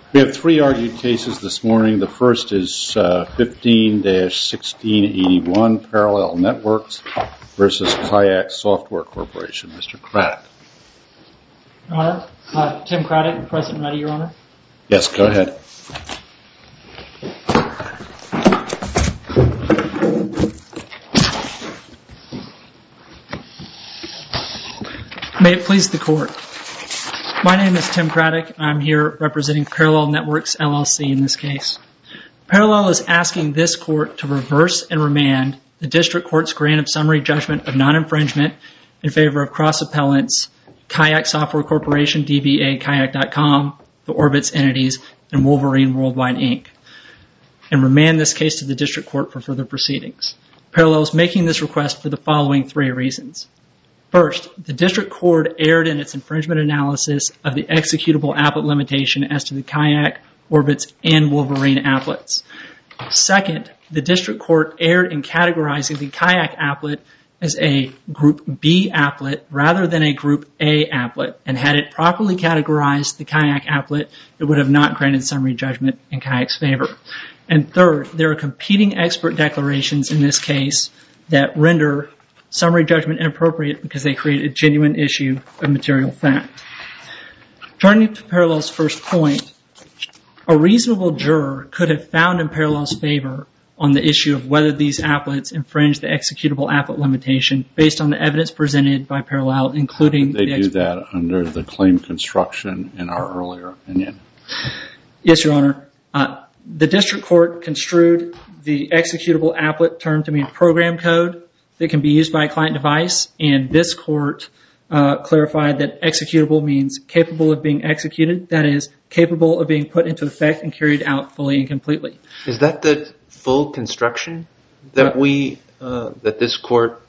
We have three argued cases this morning. The first is 15-1681, Parallel Networks versus Kayak Software Corporation. Mr. Craddock. Your Honor, Tim Craddock, President ready, Your Honor? Yes, go ahead. May it please the Court. My name is Tim Craddock. I'm here representing Parallel Networks, LLC in this case. Parallel is asking this Court to reverse and remand the District Court's grant of summary judgment of non-infringement in favor of cross-appellants Kayak Software Corporation, DBA Kayak.com, the Orbitz entities, and Wolverine Worldwide, Inc., and remand this case to the District Court for further proceedings. Parallel is making this request for the following three reasons. First, the District Court erred in its infringement analysis of the executable applet limitation as to the Kayak, Orbitz, and Wolverine applets. Second, the District Court erred in categorizing the Kayak applet as a Group B applet rather than a Group A applet, and had it properly categorized the Kayak applet, it would have not granted summary judgment in Kayak's favor. And third, there are competing expert declarations in this case that render summary judgment inappropriate because they create a genuine issue of material fact. Turning to Parallel's first point, a reasonable juror could have found in Parallel's favor on the issue of whether these applets infringe the executable applet limitation based on the evidence presented by Parallel, including They do that under the claim construction in our earlier opinion. Yes, Your Honor. The District Court construed the executable applet term to mean program code that can be used by a client device, and this Court clarified that executable means capable of being executed, that is, capable of being put into effect and carried out fully and completely. Is that the full construction that that this Court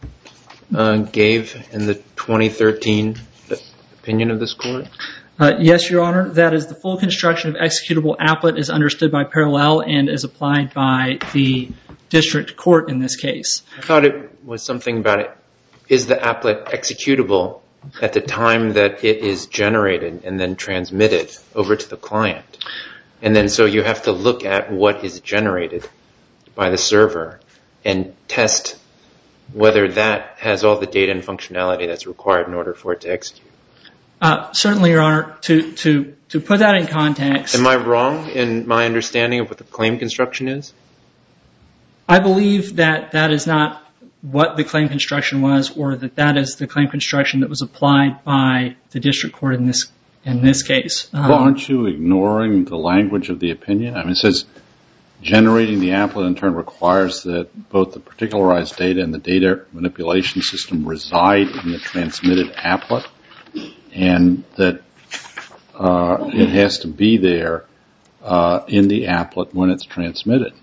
gave in the 2013 opinion of this Court? Yes, Your Honor. That is the full construction of executable applet as understood by Parallel and as applied by the District Court in this case. I thought it was something about it. Is the applet executable at the time that it is generated and then transmitted over to the client? And then so you have to look at what is generated by the server and test whether that has all the data and functionality that's required in order for it to execute. Certainly, Your Honor. To put that in context... Am I wrong in my understanding of what the claim construction is? I believe that that is not what the claim construction was, or that is the claim construction that was applied by the District Court in this case. Well, aren't you ignoring the language of the opinion? I mean, it says generating the applet in turn requires that both the particularized data and the data manipulation system reside in the transmitted applet, and that it has to be there in the applet when it's transmitted.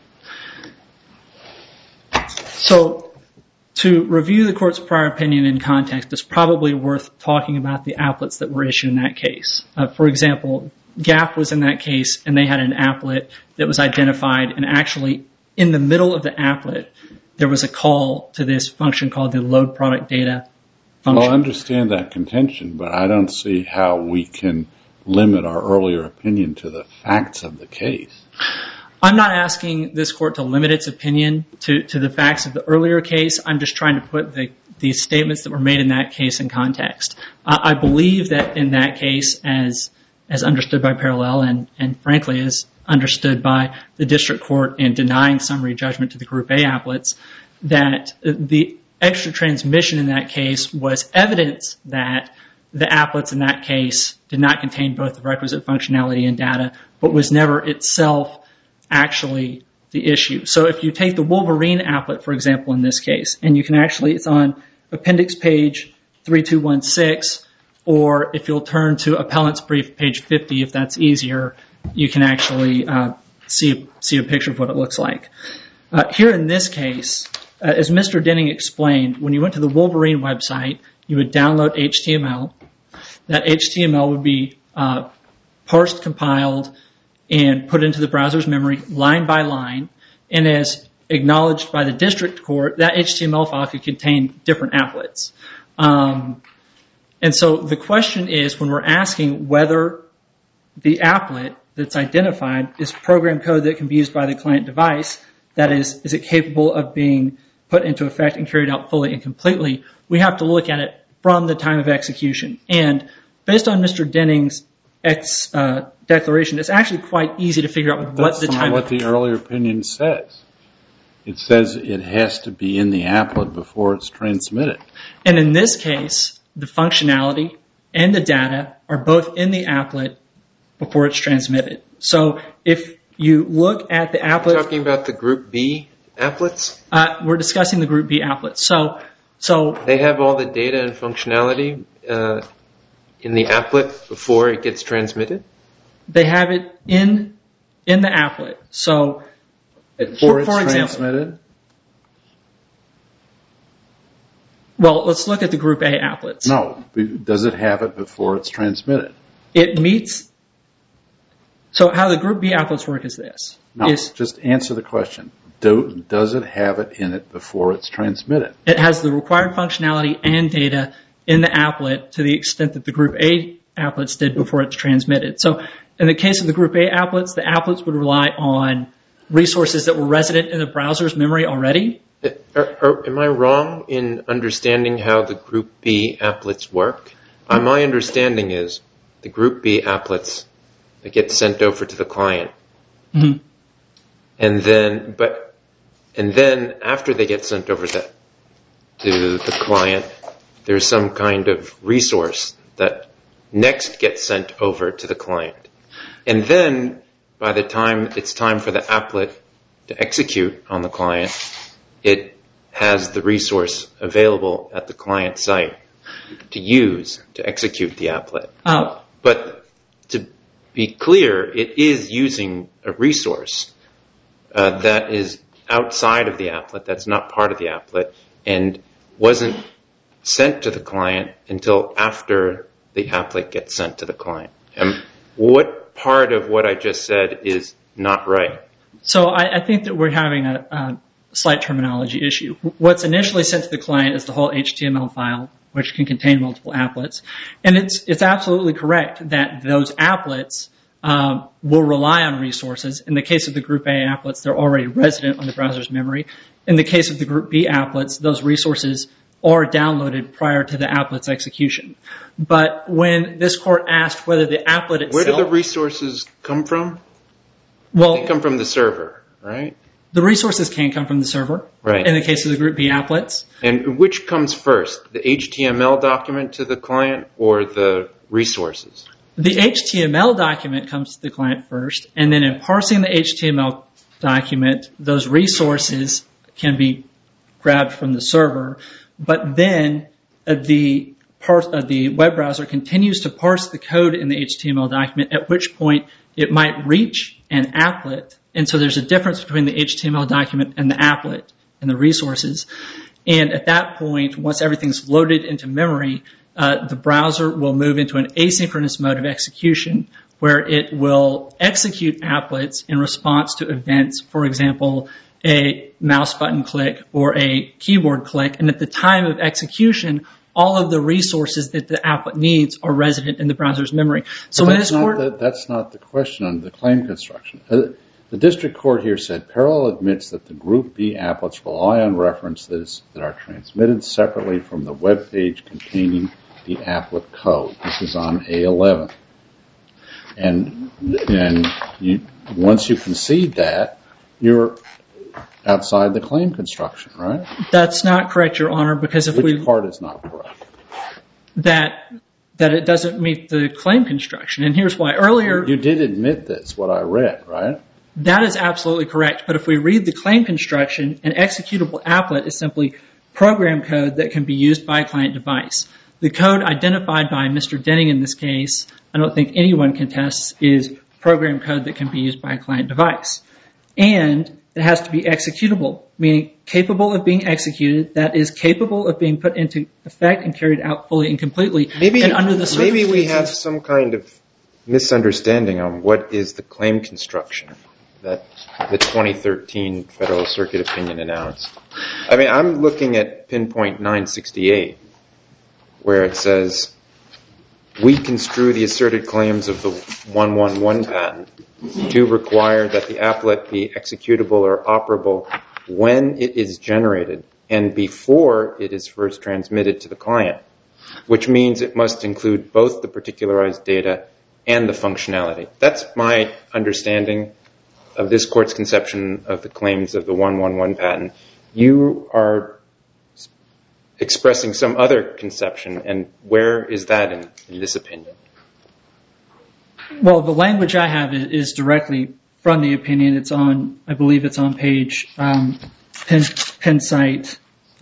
So, to review the Court's prior opinion in context, it's probably worth talking about the applets that were issued in that case. For example, GAP was in that case, and they had an applet that was identified, and actually in the middle of the applet, there was a call to this function called the load product data function. Well, I understand that contention, but I don't see how we can limit our earlier opinion to the facts of the case. I'm not asking this Court to limit its opinion to the facts of the earlier case. I'm just trying to put the statements that were made in that case in context. I believe that in that case, as understood by Parallel and frankly as understood by the District Court in denying summary judgment to the Group A applets, that the extra transmission in that case was evidence that the applets in that case did not contain both the requisite functionality and data, but was never itself actually the issue. So if you take the Wolverine applet, for example, in this case, and you can actually, it's on appendix page 3216, or if you'll turn to appellant's brief, page 50, if that's easier, you can actually see a picture of what it looks like. Here in this case, as Mr. Denning explained, when you went to the Wolverine website, you would download HTML. That HTML would be parsed, compiled, and put into the browser's memory line by line. And as acknowledged by the District Court, that HTML file could contain different applets. And so the question is, when we're asking whether the applet that's identified is program code that can be used by the client device. That is it capable of being put into effect and carried out fully and completely? We have to look at it from the time of execution. And based on Mr. Denning's declaration, it's actually quite easy to figure out what the time. That's not what the earlier opinion says. It says it has to be in the applet before it's transmitted. And in this case, the functionality and the data are both in the applet before it's transmitted. So if you look at the applet... You're talking about the Group B applets? We're discussing the Group B applets. So they have all the data and functionality in the applet before it gets transmitted? They have it in the applet. So before it's transmitted? Well, let's look at the Group A applets. No. Does it have it before it's transmitted? It meets... So how the Group B applets work is this. No, just answer the question. Does it have it in it before it's transmitted? It has the required functionality and data in the applet to the extent that the Group A applets did before it's transmitted. So in the case of the Group A applets, the applets would rely on resources that were resident in the browser's memory already. Am I wrong in understanding how the Group B applets work? My understanding is the Group B applets that get sent over to the client. Mm-hmm. And then after they get sent over to the client, there's some kind of resource that next gets sent over to the client. And then by the time it's time for the applet to execute on the client, it has the resource available at the client site to use to execute the applet. But to be clear, it is using a resource that is outside of the applet, that's not part of the applet, and wasn't sent to the client until after the applet gets sent to the client. What part of what I just said is not right? So I think that we're having a slight terminology issue. What's initially sent to the client is the whole HTML file, which can contain multiple applets. And it's absolutely correct that those applets will rely on resources. In the case of the Group A applets, they're already resident on the browser's memory. In the case of the Group B applets, those resources are downloaded prior to the applet's execution. But when this court asked whether the applet itself... Where do the resources come from? Well, they come from the server, right? The resources can come from the server, right, in the case of the Group B applets. And which comes first, the HTML document to the client or the resources? The HTML document comes to the client first, and then in parsing the HTML document, those resources can be grabbed from the server. But then the web browser continues to parse the code in the HTML document, at which point it might reach an applet. And so there's a difference between the HTML document and the applet and the resources. And at that point, once everything's loaded into memory, the browser will move into an asynchronous mode of execution where it will execute applets in response to events, for example, a mouse button click or a keyboard click. And at the time of execution, all of the resources that the applet needs are resident in the browser's memory. So that's not the question on the claim construction. The district court here said, Parallel admits that the Group B applets rely on references that are transmitted separately from the web page containing the applet code. This is on A11. And once you concede that, you're outside the claim construction, right? That's not correct, Your Honor, because Which part is not correct? That it doesn't meet the claim construction. And here's why. Earlier... You did admit this, what I read, right? That is absolutely correct. But if we read the claim construction, an executable applet is simply program code that can be used by a client device. The code identified by Mr. Denning in this case, I don't think anyone contests, is program code that can be used by a client device. And it has to be executable, meaning capable of being executed, that is capable of being put into effect and carried out fully and completely. Maybe we have some kind of misunderstanding on what is the claim construction that the 2013 Federal Circuit opinion announced. I mean, I'm looking at pinpoint 968, where it says we construe the asserted claims of the 111 patent to require that the applet be executable or operable when it is generated and before it is first transmitted to the client, which means it must include both the particularized data and the functionality. That's my understanding of this court's conception of the claims of the 111 patent. You are expressing some other conception, and where is that in this opinion? Well, the language I have is directly from the opinion. It's on, I believe it's on page Penn site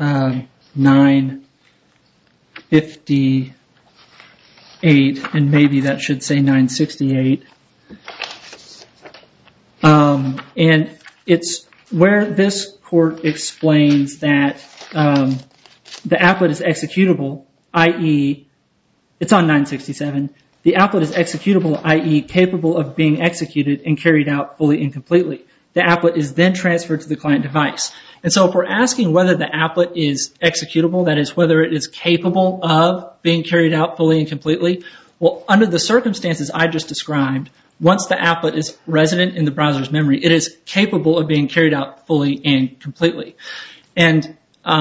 958, and maybe that should say 968. And it's where this court explains that the applet is executable, i.e., it's on 967. The applet is executable, i.e., capable of being executed and carried out fully and completely. The applet is then transferred to the client device. And so if we're asking whether the applet is executable, that is, whether it is capable of being carried out fully and completely, well, under the circumstances I just described, once the applet is resident in the browser's memory, it is capable of being carried out fully and completely. And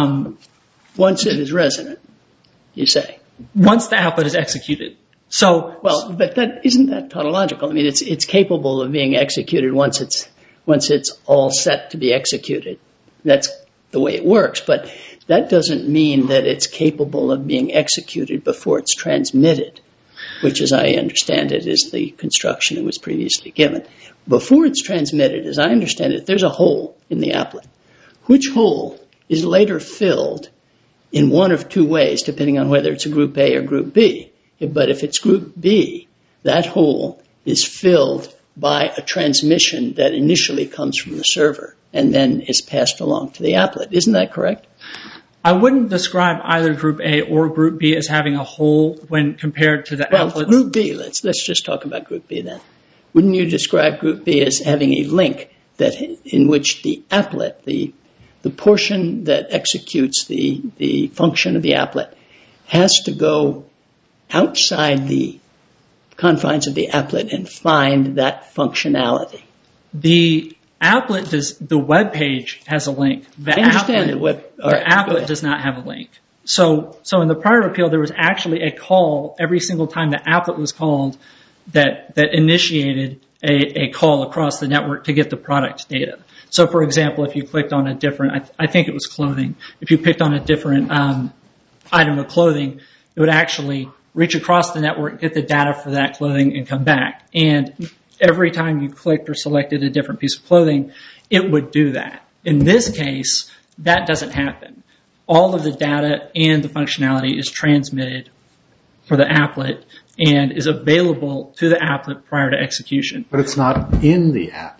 once it is resident, you say? Once the applet is executed. So, well, but isn't that tautological? I mean, it's capable of being executed once it's all set to be executed. That's the way it works. But that doesn't mean that it's capable of being executed before it's transmitted, which, as I understand it, is the construction that was previously given. Before it's transmitted, as I understand it, there's a hole in the applet, which hole is later filled in one of two ways, depending on whether it's a group A or group B. But if it's group B, that hole is filled by a transmission that initially comes from the server and then is passed along to the applet. Isn't that correct? I wouldn't describe either group A or group B as having a hole when compared to the applet. Well, group B, let's just talk about group B then. Wouldn't you describe group B as having a link in which the applet, the portion that executes the function of the applet, has to go outside the confines of the applet and find that functionality? The applet the web page has a link. I understand the applet does not have a link. So in the prior appeal, there was actually a call every single time the applet was called that initiated a call across the network to get the product data. So, for example, if you clicked on a different, I think it was clothing, if you picked on a different item of clothing, it would actually reach across the network, get the data for that clothing, and come back. And every time you clicked or selected a different piece of clothing, it would do that. In this case, that doesn't happen. All of the data and the functionality is transmitted for the applet and is available to the applet prior to execution. But it's not in the applet.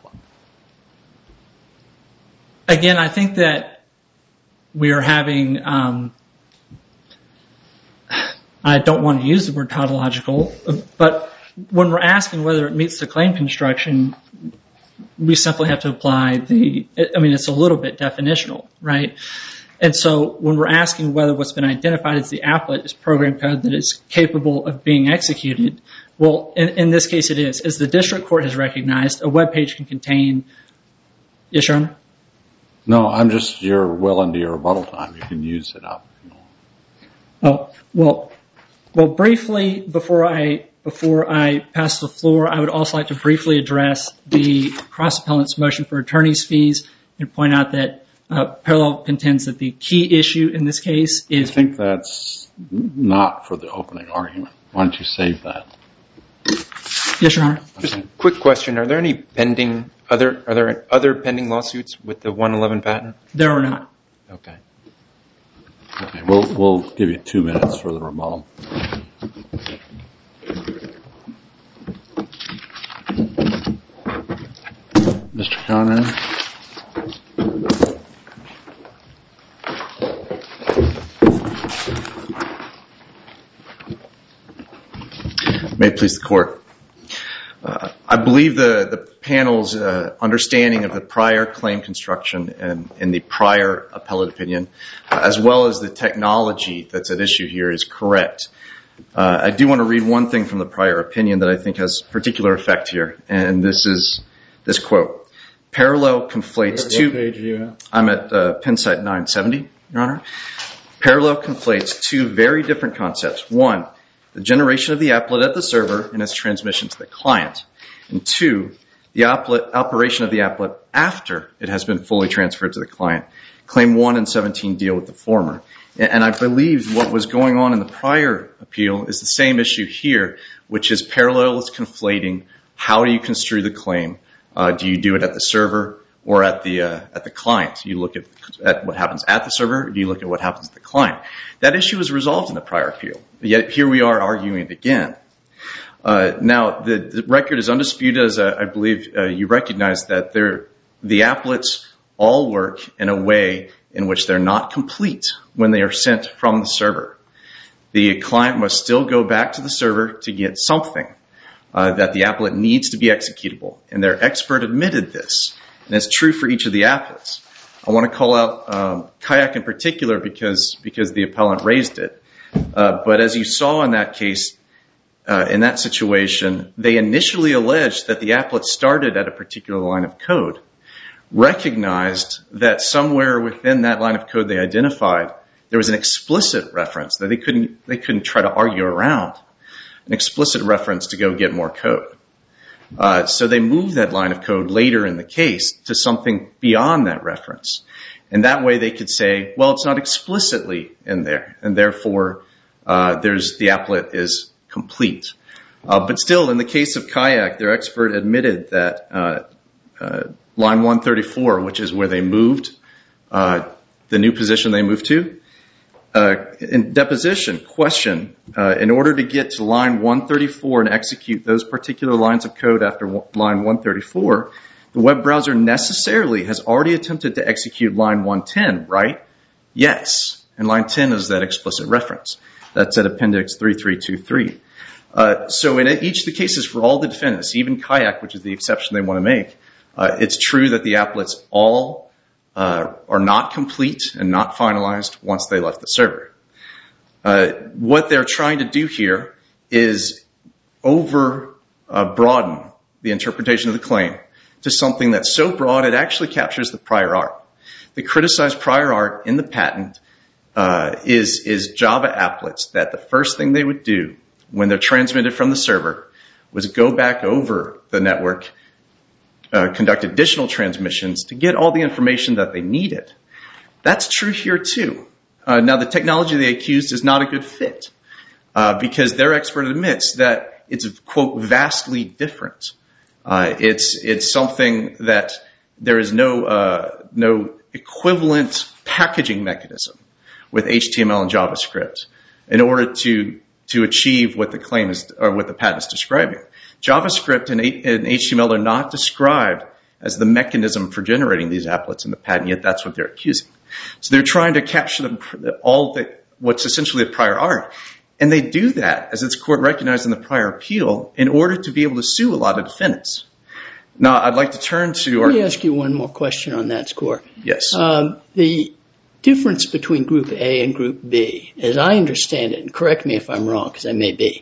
Again, I think that we are having, I don't want to use the word tautological, but when we're asking whether it meets the claim construction, we simply have to apply it's a little bit definitional, right? And so when we're asking whether what's been identified as the applet is program code that is capable of being executed, well, in this case it is. As the district court has recognized, a web page can contain... Yes, Your Honor? No, you're well into your rebuttal time. You can use it up. Oh, well, briefly, before I pass the floor, I would also like to briefly address the cross-appellant's motion for attorney's fees and point out that Parallel contends that the key issue in this case is... I think that's not for the opening argument. Why don't you save that? Yes, Your Honor. Just a quick question. Are there any other pending lawsuits with the 111 patent? There are not. Okay. Okay, we'll give you 2 minutes for the rebuttal. Mr. Conrad? May it please the Court. I believe the panel's understanding of the prior claim construction and the prior appellate opinion, as well as the technology that's at issue here, is correct. I do want to read one thing from the prior opinion that I think has particular effect here, and this is this quote. Parallel conflates two... What page are you at? I'm at Penn site 970, Your Honor. Parallel conflates two very different concepts. One, the generation of the applet at the server and its transmission to the client. And two, the operation of the applet after it has been fully transferred to the client. Claim 1 and 17 deal with the former. And I believe what was going on in the prior appeal is the same issue here, which is parallel is conflating. How do you construe the claim? Do you do it at the server or at the client? You look at what happens at the server, or do you look at what happens at the client? That issue was resolved in the prior appeal, yet here we are arguing it again. Now, the record is undisputed, as I believe you recognize that the applets all work in a way in which they're not complete when they are sent from the server. The client must still go back to the server to get something that the applet needs to be executable, and their expert admitted this, and it's true for each of the applets. I want to call out Kayak in particular because the appellant raised it, but as you saw in that case, in that situation, they initially alleged that the applet started at a particular line of code, recognized that somewhere within that line of code they identified, there was an explicit reference that they couldn't try to argue around, an explicit reference to go get more code. So they moved that line of code later in the case to something beyond that reference. And that way they could say, well, it's not explicitly in there, and therefore the applet is complete. But still, in the case of Kayak, their expert admitted that line 134, which is where they moved, the new position they moved to, in deposition, question, in order to get to line 134 and execute those particular lines of code after line 134, the web browser necessarily has already attempted to execute line 110, right? Yes. And line 10 is that explicit reference. That's at appendix 3323. So in each of the cases for all the defendants, even Kayak, which is the exception they want to make, it's true that the applets all are not complete and not finalized once they left the server. What they're trying to do here is broaden the interpretation of the claim to something that's so broad it actually captures the prior art. The criticized prior art in the patent is Java applets that the first thing they would do when they're transmitted from the server was go back over the network, conduct additional transmissions to get all the information that they needed. That's true here too. Now the technology they accused is not a good fit because their expert admits that it's, quote, vastly different. It's something that there is no equivalent packaging mechanism with HTML and JavaScript in order to achieve what the claim is or what the patent is describing. JavaScript and HTML are not described as the mechanism for generating these applets in the patent, yet that's what they're accusing. So they're trying to capture what's essentially the prior art. And they do that, as this court recognized in the prior appeal, in order to be able to sue a lot of defendants. Now, I'd like to turn to... Let me ask you one more question on that score. Yes. The difference between Group A and Group B, as I understand it, and correct me if I'm wrong, because I may be,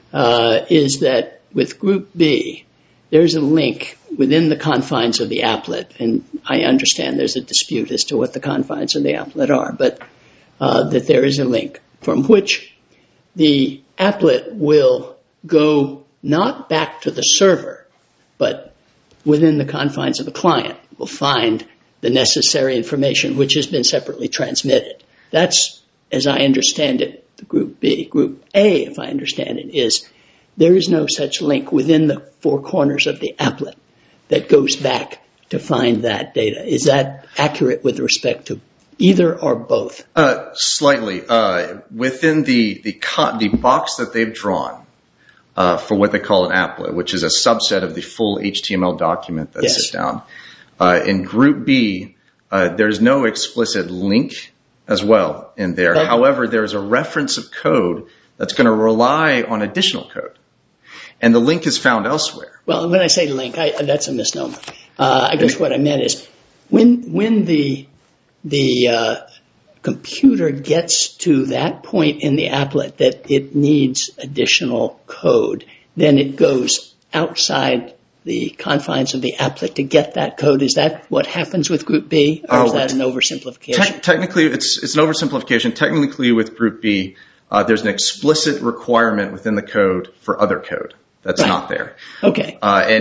is that with Group B, there's a link within the confines of the applet, and I understand there's a dispute as to what the confines of the applet are, but that there is a link from which the applet will go not back to the server, but within the confines of the client will find the necessary information which has been separately transmitted. That's, as I understand it, the Group B. Group A, if I understand it, is there is no such link within the four corners of the applet that goes back to find that data. Is that accurate with respect to either or both? Slightly. Within the box that they've drawn for what they call an applet, which is a subset of the full HTML document that's sit down, in Group B, there's no explicit link as well in there. However, there's a reference of code that's going to rely on additional code. And the link is found elsewhere. Well, when I say link, that's a misnomer. I guess what I meant is when the computer gets to that point in the applet that it needs additional code, then it goes outside the confines of the applet to get that code. Is that what happens with Group B, or is that an oversimplification? Technically, it's an oversimplification. Technically, with Group B, there's an explicit requirement within the code for other code that's not there. Okay.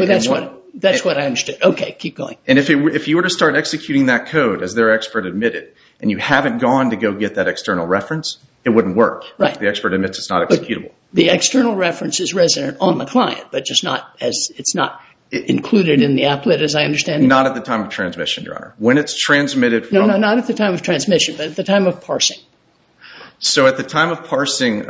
That's what I understood. Okay, keep going. And if you were to start executing that code, as their expert admitted, and you haven't gone to go get that external reference, it wouldn't work. Right. The expert admits it's not executable. The external reference is resident on the client, but just it's not included in the applet, as I understand it? Not at the time of transmission, Your Honor. When it's transmitted from... No, not at the time of transmission, but at the time of parsing. So at the time of parsing...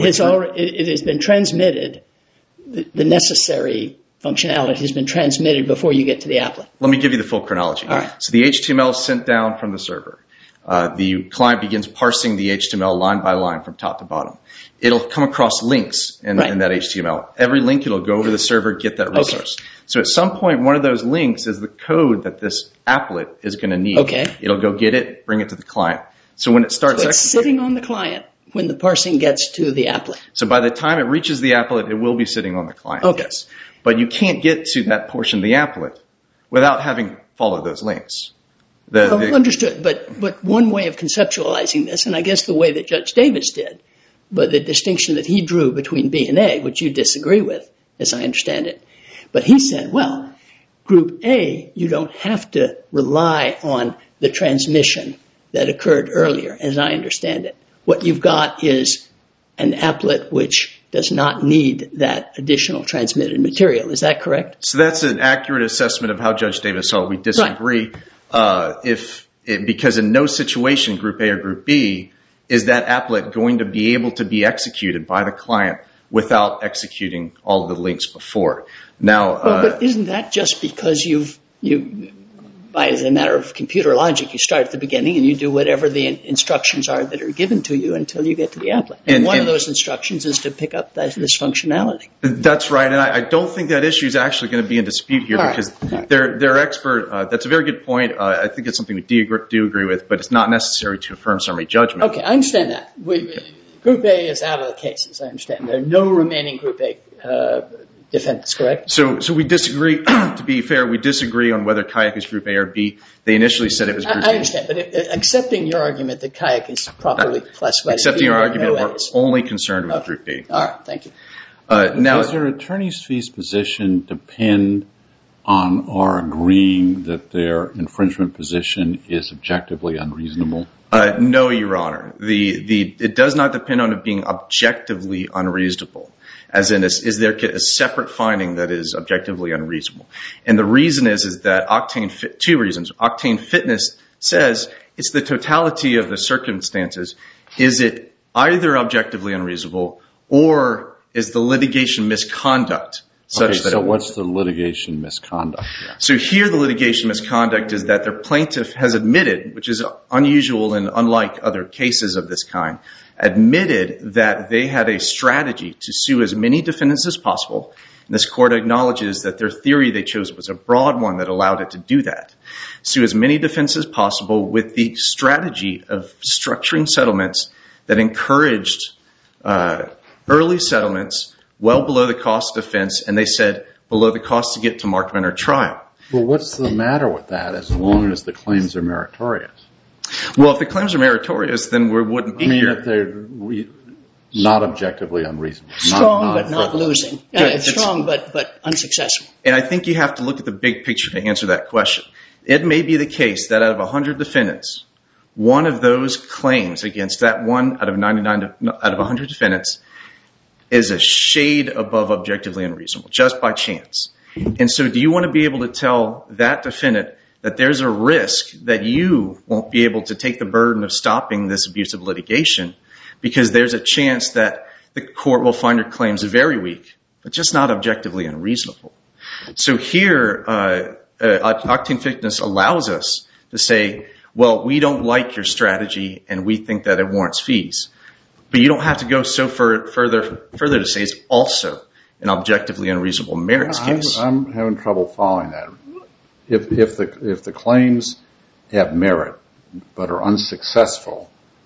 It has been transmitted. The necessary functionality has been transmitted before you get to the applet. Let me give you the full chronology. All right. So the HTML is sent down from the server. The client begins parsing the HTML line by line from top to bottom. It'll come across links in that HTML. Every link, it'll go over to the server, get that resource. Okay. So at some point, one of those links is the code that this applet is going to need. Okay. It'll go get it, bring it to the client. So when it starts... So it's sitting on the client when the parsing gets to the applet. So by the time it reaches the applet, it will be sitting on the client. Okay. Yes. But you can't get to that portion of the applet without having followed those links. Understood. But one way of conceptualizing this, and I guess the way that Judge Davis did, but the distinction that he drew between B and A, which you disagree with, as I understand it. But he said, well, Group A, you don't have to rely on the transmission that occurred earlier, as I understand it. What you've got is an applet which does not need that additional transmitted material. Is that correct? So that's an accurate assessment of how Judge Davis saw it. We disagree. Right. Because in no situation, Group A or Group B, is that applet going to be able to be executed by the client without executing all of the links before. Now, but isn't that just because as a matter of computer logic, you start at the beginning and you do whatever the instructions are that are given to you until you get to the applet. And one of those instructions is to pick up this functionality. That's right. And I don't think that issue is actually going to be in dispute here because their expert, that's a very good point. I think it's something we do agree with, but it's not necessary to affirm summary judgment. Okay, I understand that. Group A is out of the case, as I understand. There are no remaining Group A defendants, correct? So we disagree. To be fair, we disagree on whether Kayak is Group A or B. They initially said it was Group A. I understand, but accepting your argument that Kayak is properly classified. Accepting your argument, we're only concerned with Group B. All right, thank you. Does their attorney's fees position depend on our agreeing that their infringement position is objectively unreasonable? No, Your Honor. It does not depend on it being objectively unreasonable. As in, is there a separate finding that is objectively unreasonable? And the reason is that two reasons. Octane Fitness says it's the totality of the circumstances. Is it either objectively unreasonable or is the litigation misconduct such that... So what's the litigation misconduct here? So here the litigation misconduct is that their plaintiff has admitted, which is unusual and unlike other cases of this kind, admitted that they had a strategy to sue as many defendants as possible. And this court acknowledges that their theory they chose was a broad one that allowed it to do that. Sue as many defendants as possible with the strategy of structuring settlements that encouraged early settlements well below the cost of defense, and they said below the cost to get to Markman or trial. Well, what's the matter with that as long as the claims are meritorious? Well, if the claims are meritorious, then we wouldn't be here. If they're not objectively unreasonable. Strong but not losing. It's strong but unsuccessful. And I think you have to look at the big picture to answer that question. It may be the case that out of 100 defendants, one of those claims against that one out of 100 defendants is a shade above objectively unreasonable, just by chance. And so do you want to be able to tell that defendant that there's a risk that you won't be able to take the burden of stopping this abusive litigation because there's a chance that the court will find your claims very weak, but just not objectively unreasonable? So here, Octane Fitness allows us to say, well, we don't like your strategy and we think that it warrants fees. But you don't have to go so further to say it's also an objectively unreasonable merits case. I'm having trouble following that. If the claims have merit but are unsuccessful,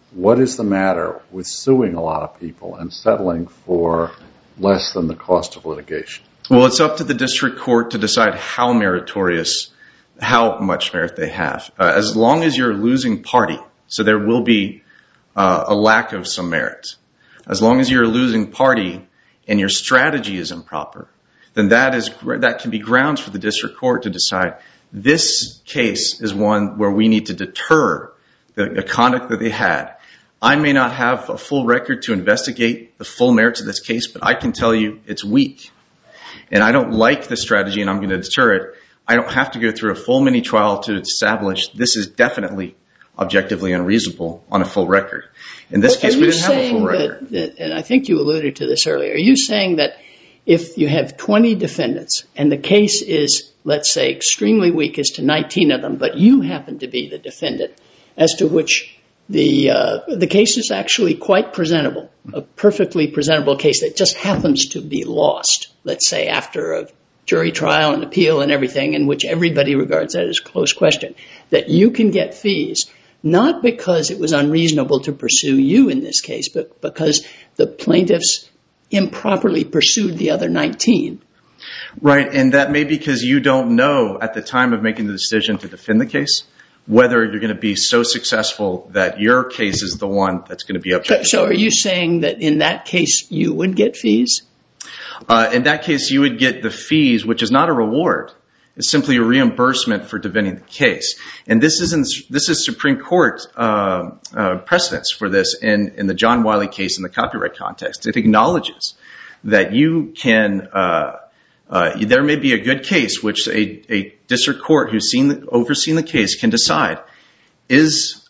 what is the matter with suing a lot of people and settling for less than the cost of litigation? Well, it's up to the district court to decide how meritorious, how much merit they have. As long as you're a losing party, so there will be a lack of some merit. As long as you're a losing party and your strategy is improper, then that can be grounds for the district court to decide this case is one where we need to deter the conduct that they had. I may not have a full record to investigate the full merits of this case, but I can tell you it's weak. And I don't like the strategy and I'm going to deter it. I don't have to go through a full mini trial to establish this is definitely objectively unreasonable on a full record. In this case, we didn't have a full record. And I think you alluded to this earlier. Are you saying that if you have 20 defendants and the case is, let's say, extremely weak as to 19 of them, but you happen to be the defendant as to which the case is actually quite presentable, a perfectly presentable case that just happens to be lost, let's say, after a jury trial and appeal and everything, in which everybody regards that as a close question, that you can get fees, not because it was unreasonable to pursue you in this case, but because the plaintiffs improperly pursued the other 19. Right, and that may be because you don't know at the time of making the decision to defend the case whether you're going to be so successful that your case is the one that's going to be objective. So are you saying that in that case you would get fees? In that case, you would get the fees, which is not a reward. It's simply a reimbursement for defending the case. And this is Supreme Court precedence for this in the John Wiley case in the copyright context. It acknowledges that you can, there may be a good case which a district court who's overseen the case can decide is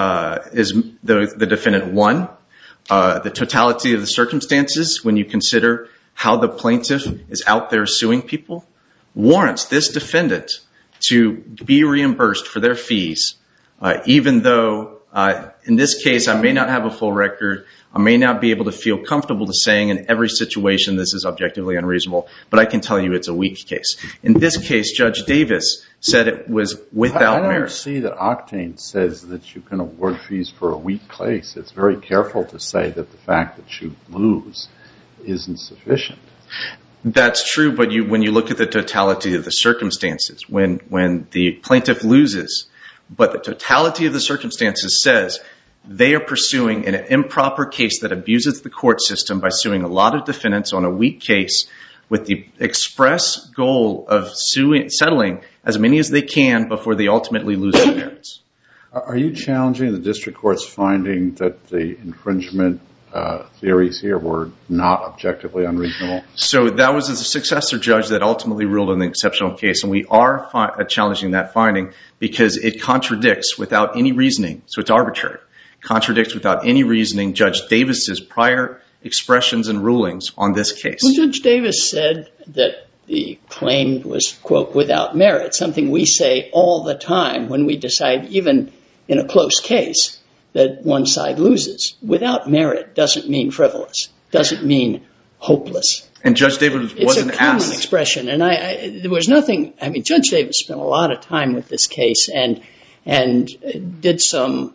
the defendant one, the totality of the circumstances when you consider how the plaintiff is out there suing people, warrants this defendant to be reimbursed for their fees, even though in this case I may not have a full record, I may not be able to feel comfortable to saying in every situation this is objectively unreasonable, but I can tell you it's a weak case. In this case, Judge Davis said it was without merit. I don't see that Octane says that you can award fees for a weak case. It's very careful to say that the fact that you lose isn't sufficient. That's true, but when you look at the totality of the circumstances, when the plaintiff loses, but the totality of the circumstances says they are pursuing an improper case that abuses the court system by suing a lot of defendants on a weak case with the express goal of settling as many as they can before they ultimately lose their merits. Are you challenging the district court's finding that the infringement theories here were not objectively unreasonable? So that was a successor judge that ultimately ruled on the exceptional case, and we are challenging that finding because it contradicts without any reasoning, so it's arbitrary, contradicts without any reasoning Judge Davis's prior expressions and rulings on this case. Well, Judge Davis said that the claim was, quote, without merit, something we say all the time when we decide, even in a close case, that one side loses. Without merit doesn't mean frivolous, doesn't mean hopeless. And Judge Davis wasn't asked. It's a common expression, and there was nothing. I mean, Judge Davis spent a lot of time with this case and did some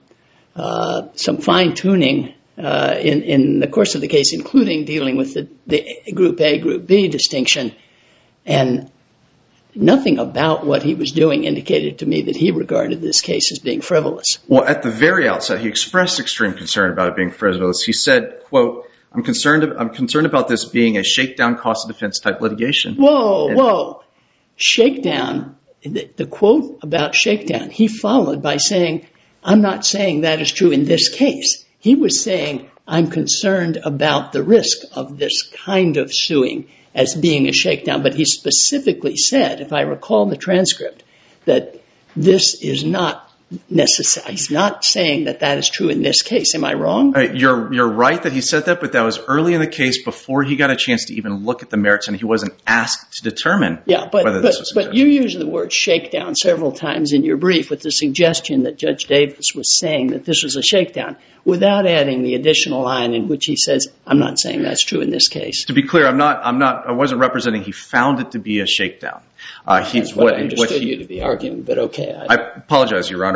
fine tuning in the course of the case, including dealing with the Group A, Group B distinction, and nothing about what he was doing indicated to me that he regarded this case as being frivolous. Well, at the very outset, he expressed extreme concern about it being frivolous. He said, quote, I'm concerned about this being a shakedown cost of defense type litigation. Whoa. Shakedown, the quote about shakedown, he followed by saying, I'm not saying that is true in this case. He was saying, I'm concerned about the risk of this kind of suing as being a shakedown. But he specifically said, if I recall the transcript, that this is not necessary. He's not saying that is true in this case. Am I wrong? You're right that he said that, but that was early in the case before he got a chance to even look at the merits, and he wasn't asked to determine whether this was But you used the word shakedown several times in your brief with the suggestion that Judge Davis was saying that this was a shakedown, without adding the additional line in which he says, I'm not saying that's true in this case. To be clear, I wasn't representing he found it to be a shakedown. That's what I understood you to be arguing, but okay. I apologize, Your Honor.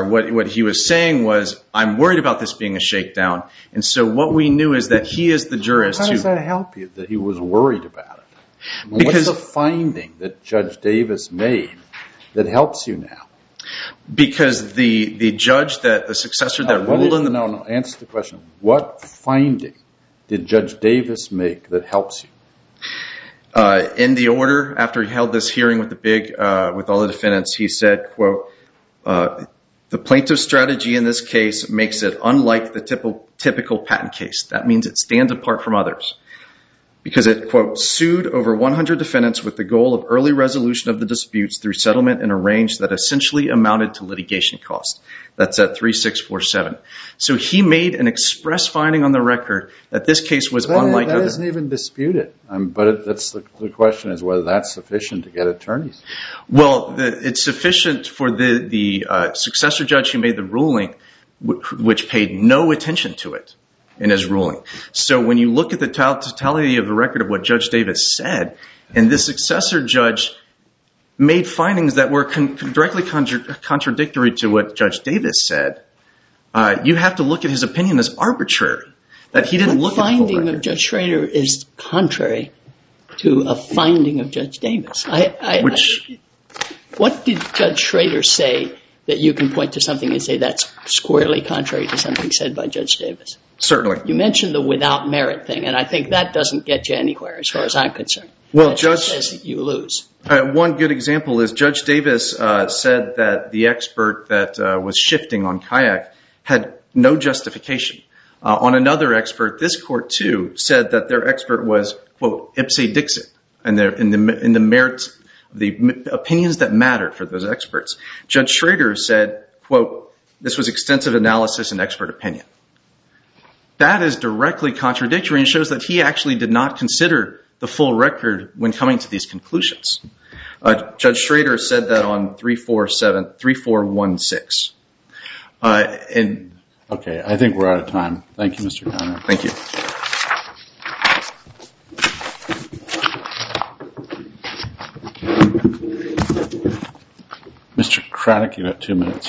Honor. What he was saying was, I'm worried about this being a shakedown. And so what we knew is that he is the jurist who... How does that help you, that he was worried about it? Because, what's the finding that Judge Davis made that helps you now? Because the judge, the successor that ruled in the... No, answer the question. What finding did Judge Davis make that helps you? In the order, after he held this hearing with with all the defendants, he said, quote, the plaintiff's strategy in this case makes it unlike the typical patent case. That means it stands apart from others. Because it, quote, sued over 100 defendants with the goal of early resolution of the disputes through settlement in a range that essentially amounted to litigation costs. That's at 3647. So he made an express finding on the record that this case was unlike other... That isn't even disputed. But that's the question is whether that's sufficient to get attorneys. Well, it's sufficient for the successor judge who made the ruling, which paid no attention to it in his ruling. So when you look at the totality of the record of what Judge Davis said, and the successor judge made findings that were directly contradictory to what Judge Davis said, you have to look at his opinion as arbitrary. That he didn't look at the full finding record. of Judge Schrader is contrary to a finding of Judge Davis. What did Judge Schrader say that you can point to something and say that's squarely contrary to something said by Judge Davis? Certainly. You mentioned the without merit thing, and I think that doesn't get you anywhere as far as I'm concerned. Well, that Judge says you lose. One good example is Judge Davis said that the expert that was shifting on Kayak had no justification. On another expert, this court too said that their expert was, quote, ipse dixit, and in the merits, the opinions that mattered for those experts. Judge Schrader said, quote, this was extensive analysis and expert opinion. That is directly contradictory and shows that he actually did not consider the full record when coming to these conclusions. Judge Schrader said that on 3416. Okay, I think we're out of time. Thank you, Mr. Conner. Thank you. Mr. Craddock, you got 2 minutes.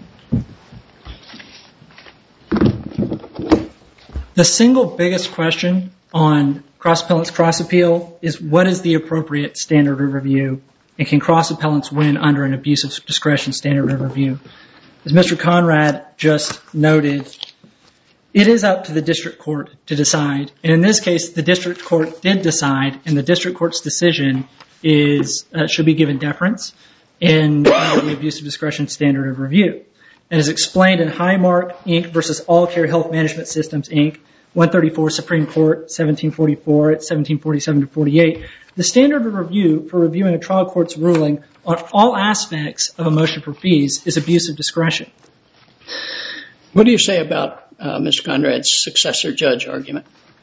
The single biggest question on cross-appellant's cross-appeal is what is the appropriate standard of review, and can cross-appellants win under an abuse of discretion standard of review? As Mr. Conrad just noted, it is up to the district court to decide. And in this case, the district court did decide, and the district court's decision should be given deference in the abuse of discretion standard of review. And as explained in Highmark, Inc. versus All Care Health Management Systems, Inc., 134 Supreme Court, 1744 at 1747-48, the standard of review for reviewing a trial court's ruling on all aspects of a motion for fees is abuse of discretion. What do you say about Mr. Conrad's successor judge argument?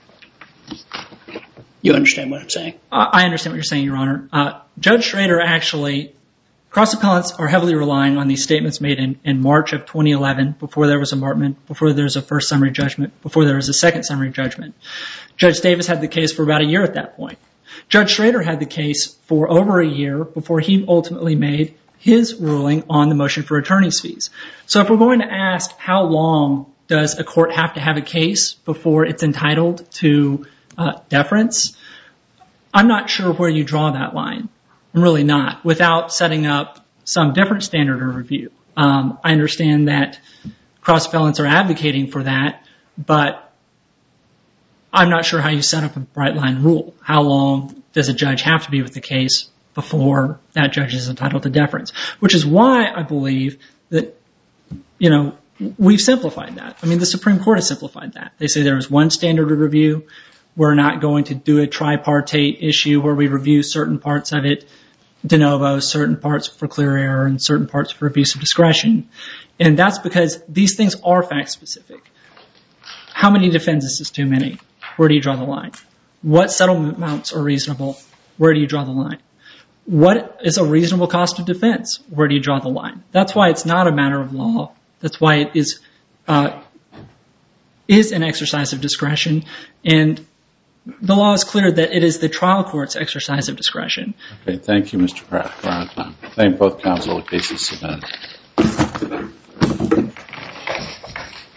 You understand what I'm saying? I understand what you're saying, Your Honor. Judge Schrader actually, cross-appellants are heavily relying on these statements made in March of 2011, before there was a Martman, before there was a first summary judgment, before there was a second summary judgment. Judge Davis had the case for about a year at that point. Judge Schrader had the case for over a year before he ultimately made his ruling on the motion for attorney's fees. So if we're going to ask how long does a court have to have a case before it's entitled to deference, I'm not sure where you draw that line. I'm really not, without setting up some different standard of review. I understand that cross-appellants are advocating for that, but I'm not sure how you set up a bright line rule. How long does a judge have to be with the case before that judge is entitled to deference? Which is why I believe that, we've simplified that. I mean, the Supreme Court has simplified that. They say there is one standard of review. We're not going to do a tripartite issue where we review certain parts of it de novo, certain parts for clear error, and certain parts for abuse of discretion. And that's because these things are fact-specific. How many defendants is too many? Where do you draw the line? What settlement amounts are reasonable? Where do you draw the line? What is a reasonable cost of defense? Where do you draw the line? That's why it's not a matter of law. That's why it is an exercise of discretion. And the law is clear that it is the trial court's exercise of discretion. Okay, thank you, Mr. Pratt. We're out of time. Thank both counsel. The case is submitted.